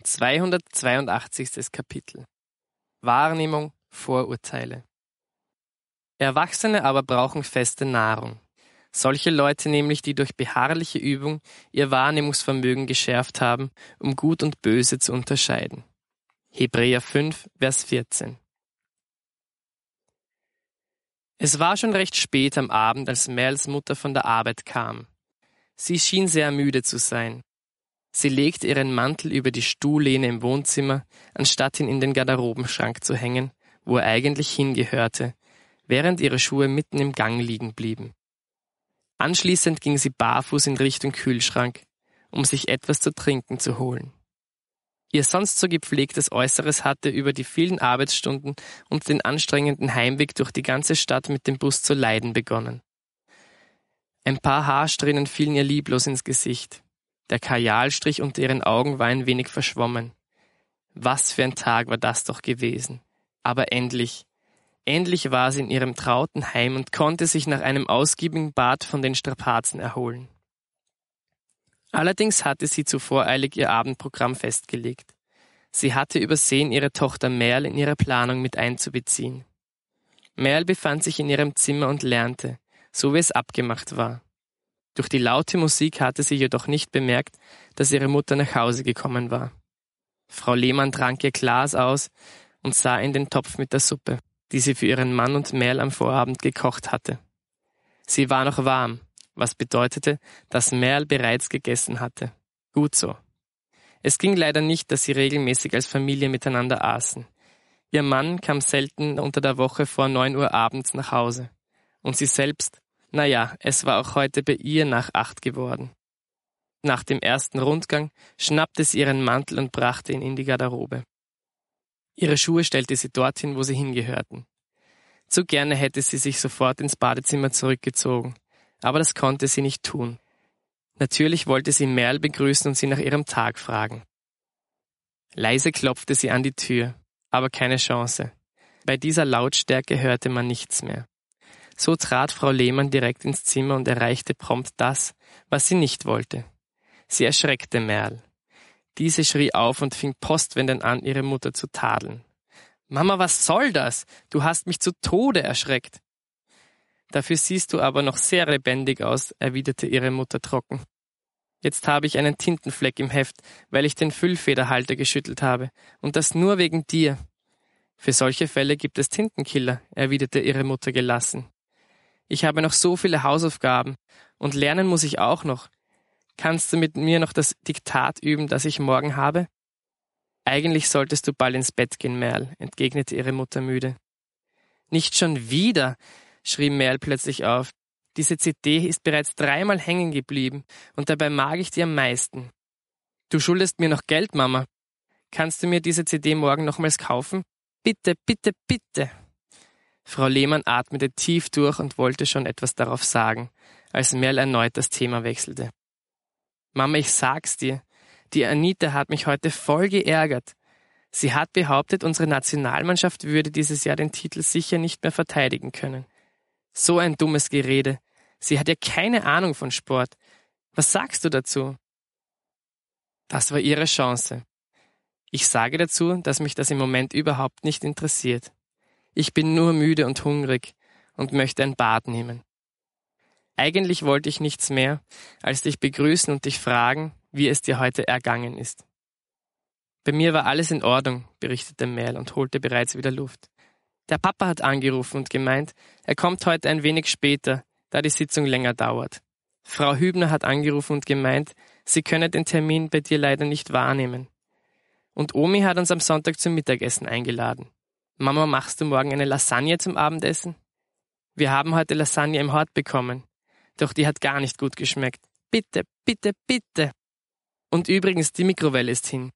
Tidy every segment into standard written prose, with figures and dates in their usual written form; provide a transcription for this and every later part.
282. Kapitel. Wahrnehmung, Vorurteile. Erwachsene aber brauchen feste Nahrung. Solche Leute nämlich, die durch beharrliche Übung ihr Wahrnehmungsvermögen geschärft haben, um Gut und Böse zu unterscheiden. Hebräer 5, Vers 14. Es war schon recht spät am Abend, als Merls Mutter von der Arbeit kam. Sie schien sehr müde zu sein. Sie legte ihren Mantel über die Stuhllehne im Wohnzimmer, anstatt ihn in den Garderobenschrank zu hängen, wo er eigentlich hingehörte, während ihre Schuhe mitten im Gang liegen blieben. Anschließend ging sie barfuß in Richtung Kühlschrank, um sich etwas zu trinken zu holen. Ihr sonst so gepflegtes Äußeres hatte über die vielen Arbeitsstunden und den anstrengenden Heimweg durch die ganze Stadt mit dem Bus zu leiden begonnen. Ein paar Haarsträhnen fielen ihr lieblos ins Gesicht. Der Kajalstrich unter ihren Augen war ein wenig verschwommen. Was für ein Tag war das doch gewesen. Aber endlich war sie in ihrem trauten Heim und konnte sich nach einem ausgiebigen Bad von den Strapazen erholen. Allerdings hatte sie zu voreilig ihr Abendprogramm festgelegt. Sie hatte übersehen, ihre Tochter Merl in ihre Planung mit einzubeziehen. Merl befand sich in ihrem Zimmer und lernte, so wie es abgemacht war. Durch die laute Musik hatte sie jedoch nicht bemerkt, dass ihre Mutter nach Hause gekommen war. Frau Lehmann trank ihr Glas aus und sah in den Topf mit der Suppe, die sie für ihren Mann und Merl am Vorabend gekocht hatte. Sie war noch warm, was bedeutete, dass Merl bereits gegessen hatte. Gut so. Es ging leider nicht, dass sie regelmäßig als Familie miteinander aßen. Ihr Mann kam selten unter der Woche vor 9 Uhr abends nach Hause. Und sie selbst, es war auch heute bei ihr nach 8 geworden. Nach dem ersten Rundgang schnappte sie ihren Mantel und brachte ihn in die Garderobe. Ihre Schuhe stellte sie dorthin, wo sie hingehörten. Zu gerne hätte sie sich sofort ins Badezimmer zurückgezogen, aber das konnte sie nicht tun. Natürlich wollte sie Merl begrüßen und sie nach ihrem Tag fragen. Leise klopfte sie an die Tür, aber keine Chance. Bei dieser Lautstärke hörte man nichts mehr. So trat Frau Lehmann direkt ins Zimmer und erreichte prompt das, was sie nicht wollte. Sie erschreckte Merl. Diese schrie auf und fing postwendend an, ihre Mutter zu tadeln. »Mama, was soll das? Du hast mich zu Tode erschreckt!« »Dafür siehst du aber noch sehr lebendig aus«, erwiderte ihre Mutter trocken. »Jetzt habe ich einen Tintenfleck im Heft, weil ich den Füllfederhalter geschüttelt habe, und das nur wegen dir.« »Für solche Fälle gibt es Tintenkiller«, erwiderte ihre Mutter gelassen. »Ich habe noch so viele Hausaufgaben, und lernen muss ich auch noch. Kannst du mit mir noch das Diktat üben, das ich morgen habe?« »Eigentlich solltest du bald ins Bett gehen, Merl«, entgegnete ihre Mutter müde. »Nicht schon wieder«, schrie Merl plötzlich auf. »Diese CD ist bereits 3-mal hängen geblieben, und dabei mag ich die am meisten. Du schuldest mir noch Geld, Mama. Kannst du mir diese CD morgen nochmals kaufen? Bitte, bitte, bitte!« Frau Lehmann atmete tief durch und wollte schon etwas darauf sagen, als Merl erneut das Thema wechselte. »Mama, ich sag's dir, die Anita hat mich heute voll geärgert. Sie hat behauptet, unsere Nationalmannschaft würde dieses Jahr den Titel sicher nicht mehr verteidigen können. So ein dummes Gerede. Sie hat ja keine Ahnung von Sport. Was sagst du dazu?« Das war ihre Chance. Ich sage dazu, dass mich das im Moment überhaupt nicht interessiert. Ich bin nur müde und hungrig und möchte ein Bad nehmen. Eigentlich wollte ich nichts mehr, als dich begrüßen und dich fragen, wie es dir heute ergangen ist. »Bei mir war alles in Ordnung«, berichtete Merl und holte bereits wieder Luft. »Der Papa hat angerufen und gemeint, er kommt heute ein wenig später, da die Sitzung länger dauert. Frau Hübner hat angerufen und gemeint, sie könne den Termin bei dir leider nicht wahrnehmen. Und Omi hat uns am Sonntag zum Mittagessen eingeladen. Mama, machst du morgen eine Lasagne zum Abendessen? Wir haben heute Lasagne im Hort bekommen, doch die hat gar nicht gut geschmeckt. Bitte, bitte, bitte! Und übrigens, die Mikrowelle ist hin.«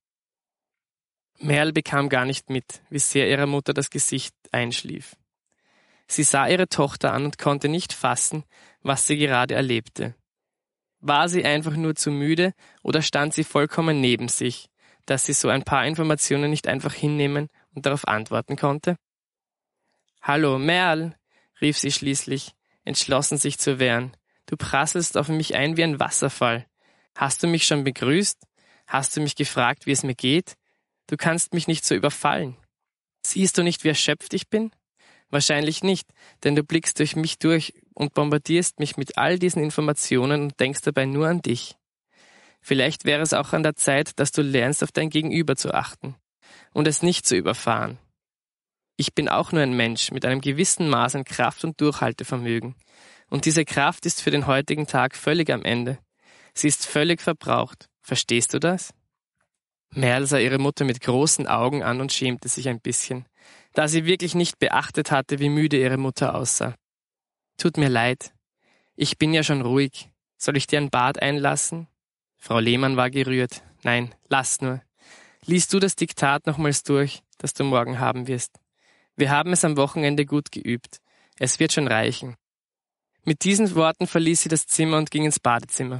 Merl bekam gar nicht mit, wie sehr ihrer Mutter das Gesicht einschlief. Sie sah ihre Tochter an und konnte nicht fassen, was sie gerade erlebte. War sie einfach nur zu müde oder stand sie vollkommen neben sich, dass sie so ein paar Informationen nicht einfach hinnehmen und darauf antworten konnte? »Hallo, Merl«, rief sie schließlich, entschlossen sich zu wehren. »Du prasselst auf mich ein wie ein Wasserfall. Hast du mich schon begrüßt? Hast du mich gefragt, wie es mir geht? Du kannst mich nicht so überfallen. Siehst du nicht, wie erschöpft ich bin? Wahrscheinlich nicht, denn du blickst durch mich durch und bombardierst mich mit all diesen Informationen und denkst dabei nur an dich. Vielleicht wäre es auch an der Zeit, dass du lernst, auf dein Gegenüber zu achten und es nicht zu überfahren. Ich bin auch nur ein Mensch mit einem gewissen Maß an Kraft und Durchhaltevermögen. Und diese Kraft ist für den heutigen Tag völlig am Ende. Sie ist völlig verbraucht. Verstehst du das? Merle sah ihre Mutter mit großen Augen an und schämte sich ein bisschen, da sie wirklich nicht beachtet hatte, wie müde ihre Mutter aussah. Tut mir leid. Ich bin ja schon ruhig. Soll ich dir ein Bad einlassen? Frau Lehmann war gerührt. Nein, lass nur. Lies du das Diktat nochmals durch, das du morgen haben wirst. Wir haben es am Wochenende gut geübt. Es wird schon reichen. Mit diesen Worten verließ sie das Zimmer und ging ins Badezimmer.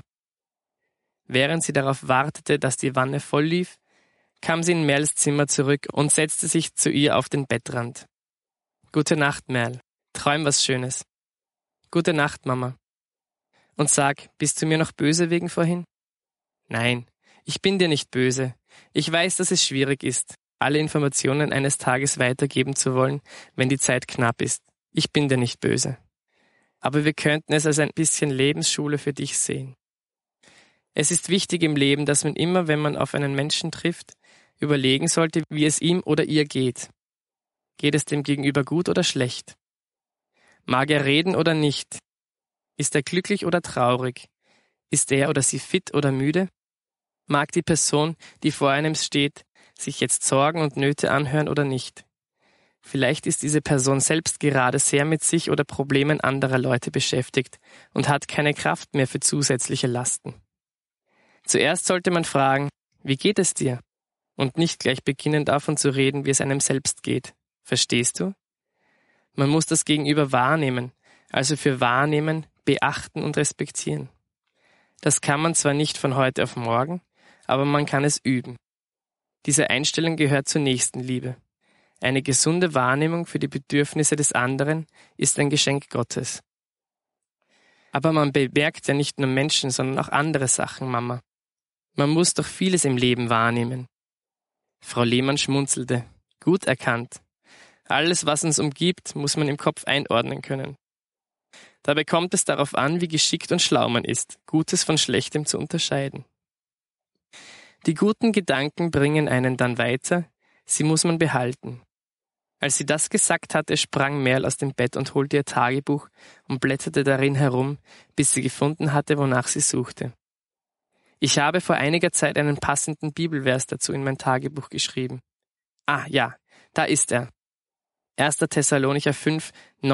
Während sie darauf wartete, dass die Wanne voll lief, kam sie in Merles Zimmer zurück und setzte sich zu ihr auf den Bettrand. Gute Nacht, Merl. Träum was Schönes. Gute Nacht, Mama. Und sag, bist du mir noch böse wegen vorhin? Nein, ich bin dir nicht böse. Ich weiß, dass es schwierig ist, alle Informationen eines Tages weitergeben zu wollen, wenn die Zeit knapp ist. Ich bin dir nicht böse. Aber wir könnten es als ein bisschen Lebensschule für dich sehen. Es ist wichtig im Leben, dass man immer, wenn man auf einen Menschen trifft, überlegen sollte, wie es ihm oder ihr geht. Geht es dem Gegenüber gut oder schlecht? Mag er reden oder nicht? Ist er glücklich oder traurig? Ist er oder sie fit oder müde? Mag die Person, die vor einem steht, sich jetzt Sorgen und Nöte anhören oder nicht? Vielleicht ist diese Person selbst gerade sehr mit sich oder Problemen anderer Leute beschäftigt und hat keine Kraft mehr für zusätzliche Lasten. Zuerst sollte man fragen, wie geht es dir? Und nicht gleich beginnen davon zu reden, wie es einem selbst geht. Verstehst du? Man muss das Gegenüber wahrnehmen, also für wahrnehmen, beachten und respektieren. Das kann man zwar nicht von heute auf morgen, aber man kann es üben. Diese Einstellung gehört zur Nächstenliebe. Eine gesunde Wahrnehmung für die Bedürfnisse des anderen ist ein Geschenk Gottes. Aber man bemerkt ja nicht nur Menschen, sondern auch andere Sachen, Mama. Man muss doch vieles im Leben wahrnehmen. Frau Lehmann schmunzelte. Gut erkannt. Alles, was uns umgibt, muss man im Kopf einordnen können. Dabei kommt es darauf an, wie geschickt und schlau man ist, Gutes von Schlechtem zu unterscheiden. Die guten Gedanken bringen einen dann weiter, sie muss man behalten. Als sie das gesagt hatte, sprang Merl aus dem Bett und holte ihr Tagebuch und blätterte darin herum, bis sie gefunden hatte, wonach sie suchte. Ich habe vor einiger Zeit einen passenden Bibelvers dazu in mein Tagebuch geschrieben. Ah ja, da ist er. 1. Thessalonicher 5,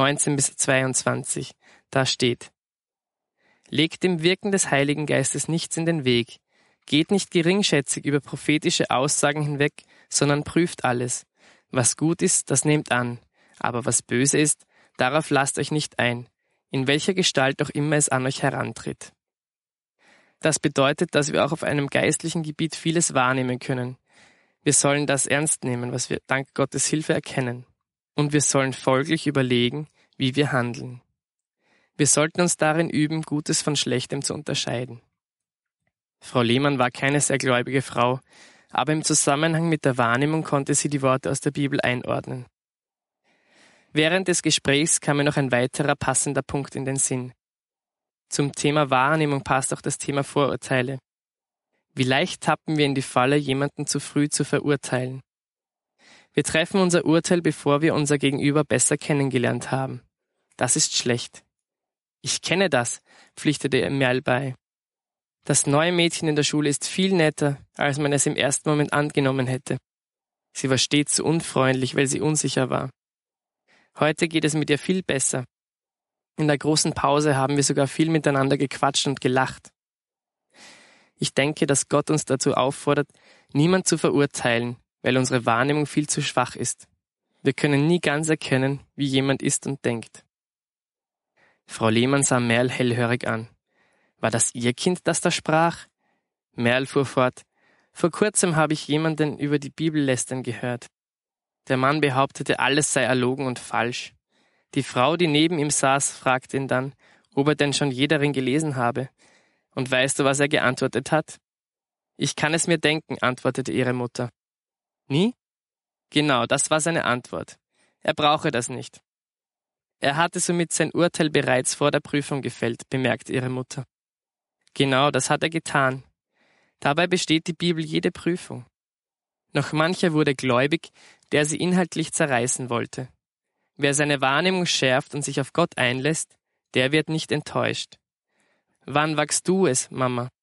19-22. Da steht: Legt dem Wirken des Heiligen Geistes nichts in den Weg. Geht nicht geringschätzig über prophetische Aussagen hinweg, sondern prüft alles. Was gut ist, das nehmt an. Aber was böse ist, darauf lasst euch nicht ein, in welcher Gestalt auch immer es an euch herantritt. Das bedeutet, dass wir auch auf einem geistlichen Gebiet vieles wahrnehmen können. Wir sollen das ernst nehmen, was wir dank Gottes Hilfe erkennen. Und wir sollen folglich überlegen, wie wir handeln. Wir sollten uns darin üben, Gutes von Schlechtem zu unterscheiden. Frau Lehmann war keine sehr gläubige Frau, aber im Zusammenhang mit der Wahrnehmung konnte sie die Worte aus der Bibel einordnen. Während des Gesprächs kam mir noch ein weiterer passender Punkt in den Sinn. Zum Thema Wahrnehmung passt auch das Thema Vorurteile. Wie leicht tappen wir in die Falle, jemanden zu früh zu verurteilen. Wir treffen unser Urteil, bevor wir unser Gegenüber besser kennengelernt haben. Das ist schlecht. Ich kenne das, pflichtete Merl bei. Das neue Mädchen in der Schule ist viel netter, als man es im ersten Moment angenommen hätte. Sie war stets so unfreundlich, weil sie unsicher war. Heute geht es mit ihr viel besser. In der großen Pause haben wir sogar viel miteinander gequatscht und gelacht. Ich denke, dass Gott uns dazu auffordert, niemand zu verurteilen, weil unsere Wahrnehmung viel zu schwach ist. Wir können nie ganz erkennen, wie jemand ist und denkt. Frau Lehmann sah Merl hellhörig an. War das ihr Kind, das da sprach? Merl fuhr fort. Vor kurzem habe ich jemanden über die Bibel lästern gehört. Der Mann behauptete, alles sei erlogen und falsch. Die Frau, die neben ihm saß, fragte ihn dann, ob er denn schon je darin gelesen habe. Und weißt du, was er geantwortet hat? Ich kann es mir denken, antwortete ihre Mutter. Nie? Genau, das war seine Antwort. Er brauche das nicht. Er hatte somit sein Urteil bereits vor der Prüfung gefällt, bemerkte ihre Mutter. Genau, das hat er getan. Dabei besteht die Bibel jede Prüfung. Noch mancher wurde gläubig, der sie inhaltlich zerreißen wollte. Wer seine Wahrnehmung schärft und sich auf Gott einlässt, der wird nicht enttäuscht. Wann wagst du es, Mama,